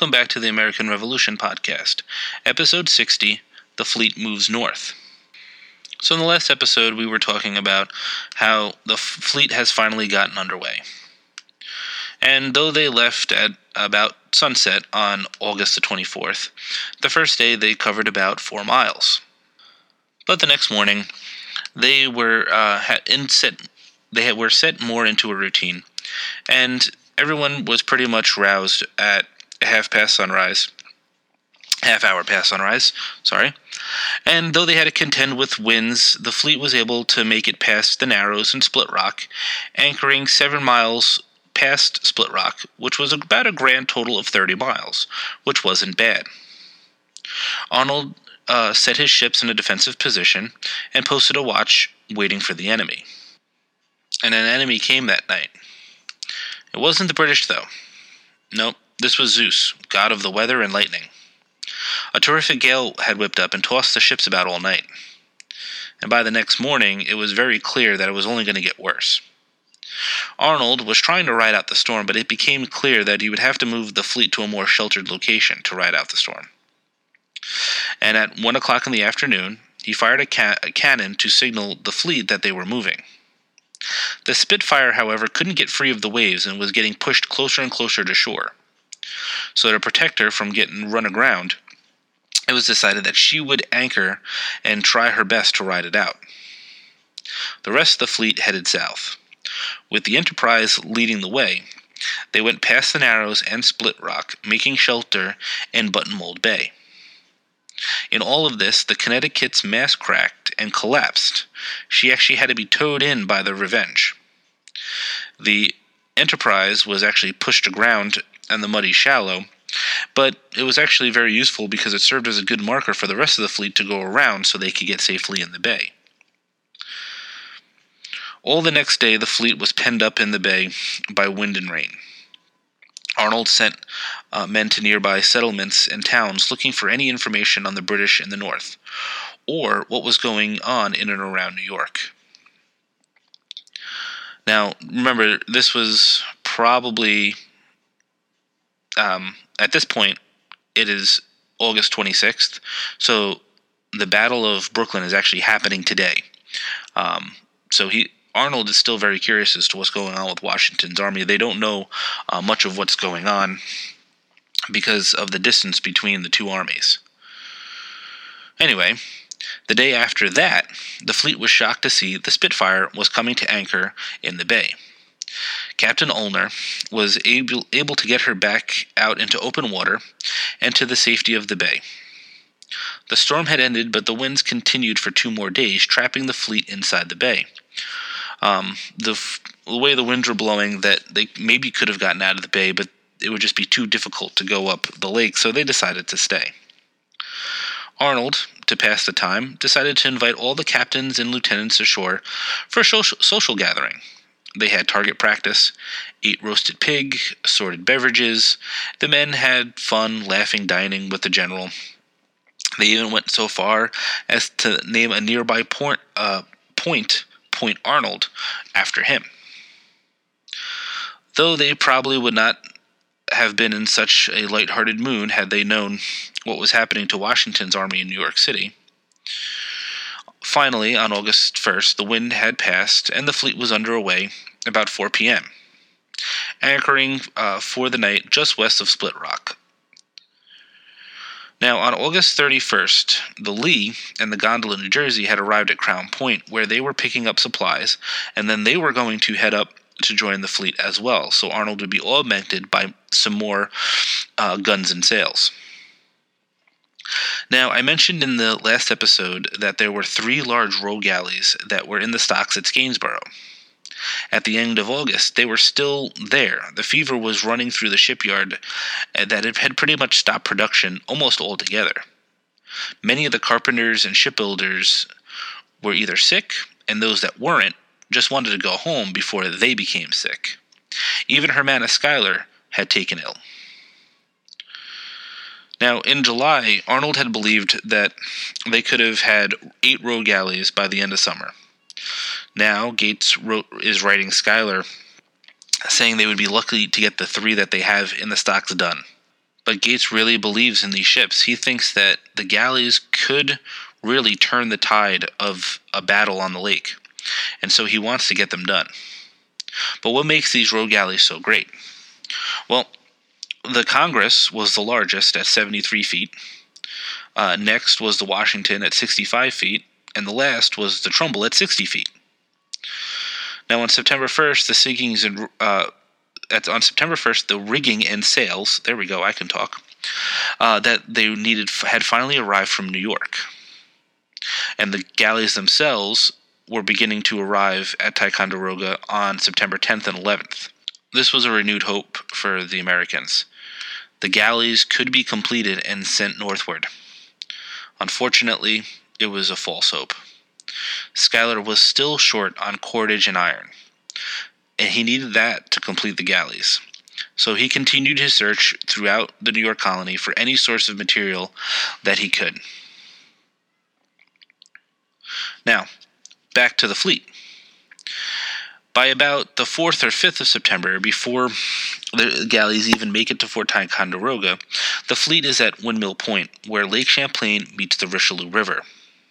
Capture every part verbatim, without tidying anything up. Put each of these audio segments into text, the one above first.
welcome back to the American Revolution podcast, episode sixty, The Fleet Moves North. So in the last episode, we were talking about how the f- fleet has finally gotten underway. And though they left at about sunset on August the twenty-fourth, the first day they covered about four miles. But the next morning, they were uh, had in set, they had, were set more into a routine, and everyone was pretty much roused at half past sunrise, half hour past sunrise, sorry. And though they had to contend with winds, the fleet was able to make it past the Narrows and Split Rock, anchoring seven miles past Split Rock, which was about a grand total of thirty miles, which wasn't bad. Arnold uh, set his ships in a defensive position and posted a watch waiting for the enemy. And an enemy came that night. It wasn't the British, though. Nope, this was Zeus, god of the weather and lightning. A terrific gale had whipped up and tossed the ships about all night. And by the next morning, it was very clear that it was only going to get worse. Arnold was trying to ride out the storm, but it became clear that he would have to move the fleet to a more sheltered location to ride out the storm. And at one o'clock in the afternoon, he fired a, ca- a cannon to signal the fleet that they were moving. The Spitfire, however, couldn't get free of the waves and was getting pushed closer and closer to shore. So to protect her from getting run aground, it was decided that she would anchor and try her best to ride it out. The rest of the fleet headed south. With the Enterprise leading the way, they went past the Narrows and Split Rock, making shelter in Buttonmold Bay. In all of this, the Connecticut's mast cracked and collapsed. She actually had to be towed in by the Revenge. The Enterprise was actually pushed aground in the muddy shallow, but it was actually very useful because it served as a good marker for the rest of the fleet to go around so they could get safely in the bay. All the next day, the fleet was penned up in the bay by wind and rain. Arnold sent uh, men to nearby settlements and towns looking for any information on the British in the north, or what was going on in and around New York. Now, remember, this was probably, um, at this point, it is August twenty-sixth, so the Battle of Brooklyn is actually happening today. Um, so he... Arnold is still very curious as to what's going on with Washington's army. They don't know uh, much of what's going on because of the distance between the two armies. Anyway, the day after that, the fleet was shocked to see the Spitfire was coming to anchor in the bay. Captain Ulner was able, able to get her back out into open water and to the safety of the bay. The storm had ended, but the winds continued for two more days, trapping the fleet inside the bay. Um, the, f- the way the winds were blowing, that they maybe could have gotten out of the bay, but it would just be too difficult to go up the lake, so they decided to stay. Arnold, to pass the time, decided to invite all the captains and lieutenants ashore for a social, social gathering. They had target practice, ate roasted pig, assorted beverages. The men had fun, laughing, dining with the general. They even went so far as to name a nearby point, uh, point Point Arnold after him. Though they probably would not have been in such a lighthearted mood had they known what was happening to Washington's army in New York City. Finally, on August first, the wind had passed and the fleet was underway about four p.m., anchoring uh, for the night just west of Split Rock. Now, on August thirty-first, the Lee and the Gondola, New Jersey, had arrived at Crown Point, where they were picking up supplies, and then they were going to head up to join the fleet as well, so Arnold would be augmented by some more uh, guns and sails. Now, I mentioned in the last episode that there were three large rogue galleys that were in the stocks at Gainsborough. At the end of August, they were still there. The fever was running through the shipyard that it had pretty much stopped production almost altogether. Many of the carpenters and shipbuilders were either sick, and those that weren't just wanted to go home before they became sick. Even Hermanus Schuyler had taken ill. Now, in July, Arnold had believed that they could have had eight rogue galleys by the end of summer. Now, Gates wrote, is writing Schuyler, saying they would be lucky to get the three that they have in the stocks done. But Gates really believes in these ships. He thinks that the galleys could really turn the tide of a battle on the lake, and so he wants to get them done. But what makes these rogue galleys so great? Well, the Congress was the largest at seventy-three feet. Uh, next was the Washington at sixty-five feet, and the last was the Trumbull at sixty feet. Now, on September first, the sinkings and uh, at, on September first, the rigging and sails. There we go. I can talk. Uh, that they needed had finally arrived from New York, and the galleys themselves were beginning to arrive at Ticonderoga on September tenth and eleventh. This was a renewed hope for the Americans. The galleys could be completed and sent northward. Unfortunately, it was a false hope. Schuyler was still short on cordage and iron, and he needed that to complete the galleys. So he continued his search throughout the New York colony for any source of material that he could. Now, back to the fleet. By about the fourth or fifth of September, before the galleys even make it to Fort Ticonderoga, the fleet is at Windmill Point, where Lake Champlain meets the Richelieu River.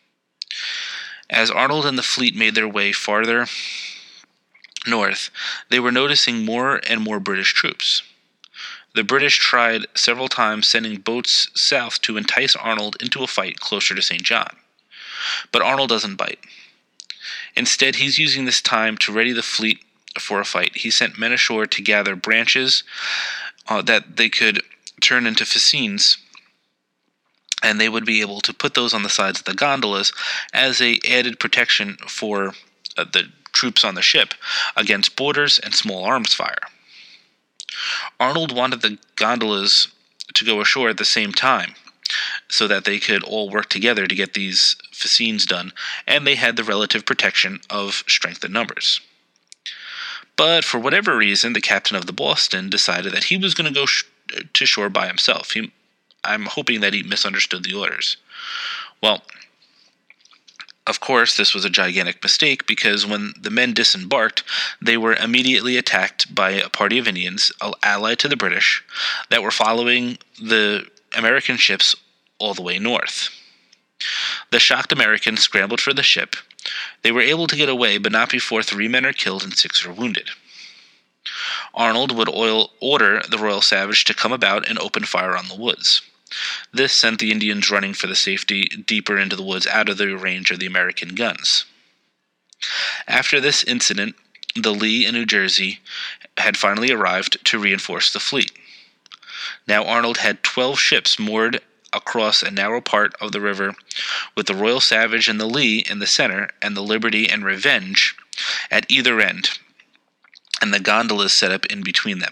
As Arnold and the fleet made their way farther north, they were noticing more and more British troops. The British tried several times sending boats south to entice Arnold into a fight closer to Saint John. But Arnold doesn't bite. Instead, he's using this time to ready the fleet for a fight. He sent men ashore to gather branches uh, that they could turn into fascines, and they would be able to put those on the sides of the gondolas as a added protection for uh, the troops on the ship against boarders and small arms fire. Arnold wanted the gondolas to go ashore at the same time, so that they could all work together to get these fascines done, and they had the relative protection of strength in numbers. But for whatever reason, the captain of the Boston decided that he was going to go sh- to shore by himself. He, I'm hoping that he misunderstood the orders. Well, of course, this was a gigantic mistake, because when the men disembarked, they were immediately attacked by a party of Indians, allied to the British, that were following the American ships all the way north. The shocked Americans scrambled for the ship. They were able to get away, but not before three men are killed and six are wounded. Arnold would oil, order the Royal Savage to come about and open fire on the woods. This sent the Indians running for the safety deeper into the woods, out of the range of the American guns. After this incident, the Lee in New Jersey had finally arrived to reinforce the fleet. Now Arnold had twelve ships moored across a narrow part of the river, with the Royal Savage and the Lee in the center, and the Liberty and Revenge at either end, and the gondolas set up in between them.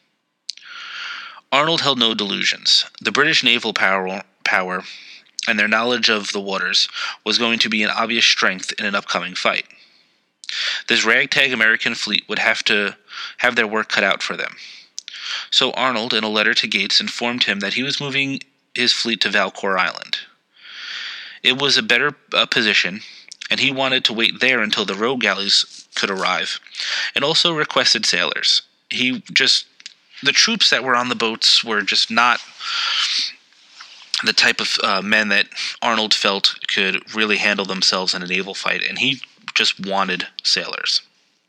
Arnold held no delusions. The British naval power, power and their knowledge of the waters was going to be an obvious strength in an upcoming fight. This ragtag American fleet would have to have their work cut out for them. So Arnold, in a letter to Gates, informed him that he was moving his fleet to Valcour Island. It was a better uh, position, and he wanted to wait there until the rogue galleys could arrive, and also requested sailors. He just, the troops that were on the boats were just not the type of uh, men that Arnold felt could really handle themselves in a naval fight, and he just wanted sailors.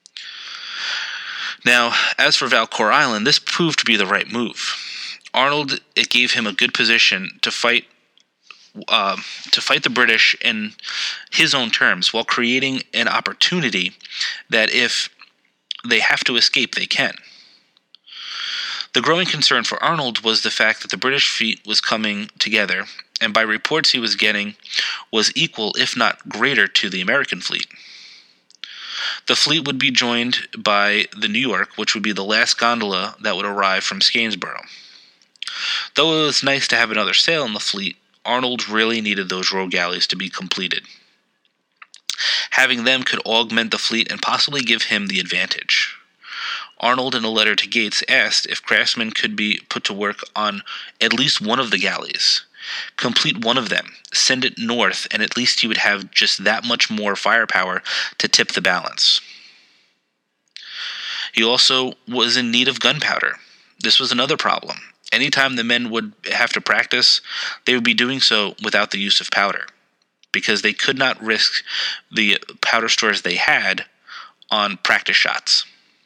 Now, as for Valcour Island, this proved to be the right move. Arnold, it gave him a good position to fight uh, to fight the British in his own terms, while creating an opportunity that if they have to escape, they can. The growing concern for Arnold was the fact that the British fleet was coming together, and by reports he was getting, was equal, if not greater, to the American fleet. The fleet would be joined by the New York, which would be the last gondola that would arrive from Skanesboro. Though it was nice to have another sail in the fleet, Arnold really needed those rogue galleys to be completed. Having them could augment the fleet and possibly give him the advantage. Arnold, in a letter to Gates, asked if craftsmen could be put to work on at least one of the galleys. Complete one of them, send it north, and at least he would have just that much more firepower to tip the balance. He also was in need of gunpowder. This was another problem. anytime the men would have to practice, they would be doing so without the use of powder, because they could not risk the powder stores they had on practice shots.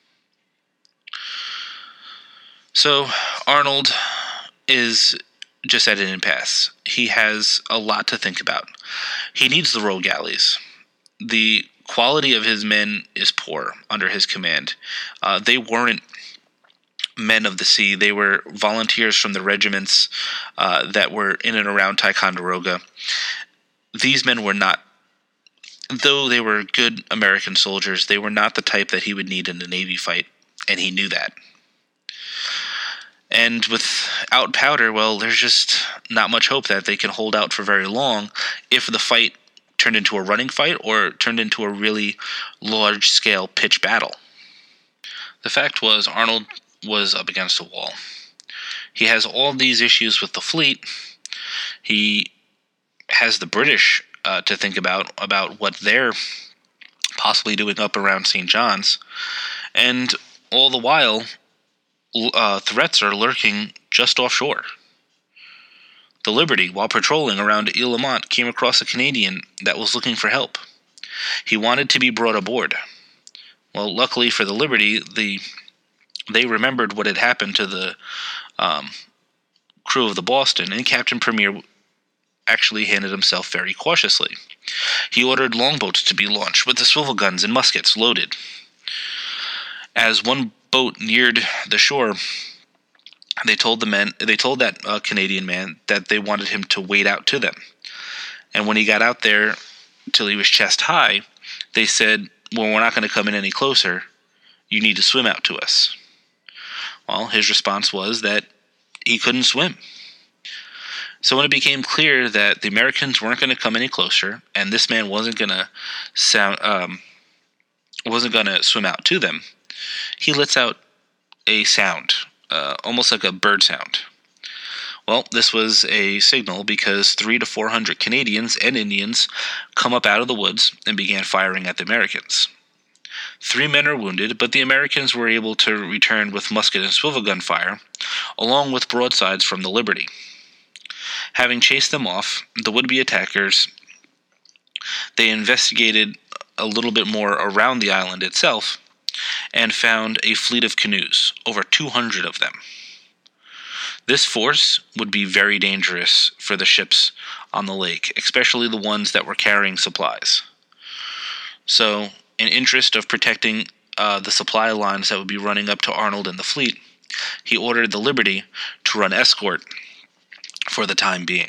So Arnold is just at an impasse. He has a lot to think about. He needs the royal galleys. The quality of his men is poor under his command. Uh, they weren't men of the sea. They were volunteers from the regiments uh, that were in and around Ticonderoga. These men were not, though they were good American soldiers, they were not the type that he would need in a Navy fight, and he knew that. And without powder, well, there's just not much hope that they can hold out for very long if the fight turned into a running fight or turned into a really large-scale pitched battle. The fact was, Arnold was up against a wall. He has all these issues with the fleet. He has the British uh, to think about, about what they're possibly doing up around Saint John's. And all the while, uh, threats are lurking just offshore. The Liberty, while patrolling around Isle-la-Motte, came across a Canadian that was looking for help. He wanted to be brought aboard. Well, luckily for the Liberty, the they remembered what had happened to the um, crew of the Boston, and Captain Premier actually handled himself very cautiously. He ordered longboats to be launched with the swivel guns and muskets loaded. As one boat neared the shore, they told the men, they told that uh, Canadian man that they wanted him to wade out to them. And when he got out there till he was chest high, they said, "Well, we're not going to come in any closer. You need to swim out to us." Well, his response was that he couldn't swim. So when it became clear that the Americans weren't going to come any closer, and this man wasn't going to sound, um, wasn't going to swim out to them, he lets out a sound, uh, almost like a bird sound. Well, this was a signal because three to four hundred Canadians and Indians come up out of the woods and began firing at the Americans. Three men are wounded, but the Americans were able to return with musket and swivel gun fire, along with broadsides from the Liberty. Having chased them off, the would-be attackers, they investigated a little bit more around the island itself and found a fleet of canoes, over two hundred of them. This force would be very dangerous for the ships on the lake, especially the ones that were carrying supplies. So, in interest of protecting uh, the supply lines that would be running up to Arnold and the fleet, he ordered the Liberty to run escort for the time being.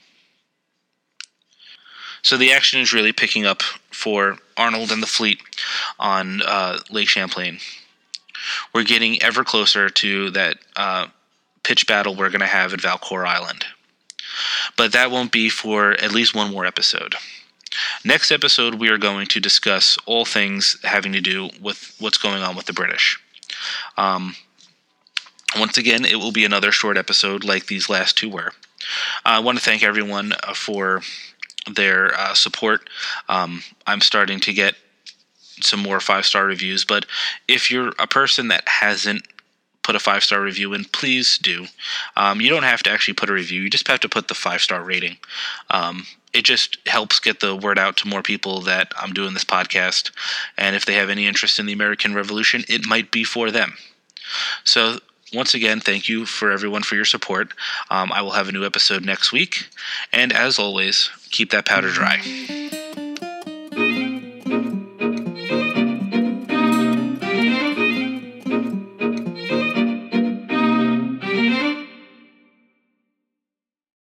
So the action is really picking up for Arnold and the fleet on uh, Lake Champlain. We're getting ever closer to that uh, pitch battle we're going to have at Valcour Island. But that won't be for at least one more episode. Next episode, we are going to discuss all things having to do with what's going on with the British. Um, once again, it will be another short episode like these last two were. I want to thank everyone for their uh, support. Um, I'm starting to get some more five-star reviews, but if you're a person that hasn't put a five-star review in, please do. Um, you don't have to actually put a review. You just have to put the five-star rating. Um, it just helps get the word out to more people that I'm doing this podcast, and if they have any interest in the American Revolution, it might be for them. So, once again, thank you for everyone for your support. Um, I will have a new episode next week, and as always, keep that powder dry.